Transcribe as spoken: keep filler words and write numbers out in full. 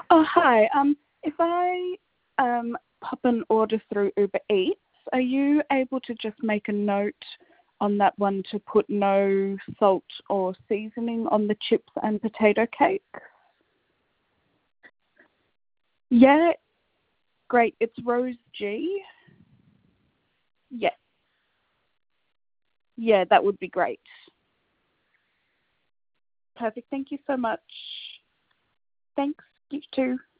Oh, hi. Um, if I um, pop an order through Uber Eats, are you able to just make a note on that one to put no salt or seasoning on the chips and potato cake? Yeah, great. It's Rose G. Yeah, yeah, that would be great. Perfect. Thank you so much. Thanks. You too.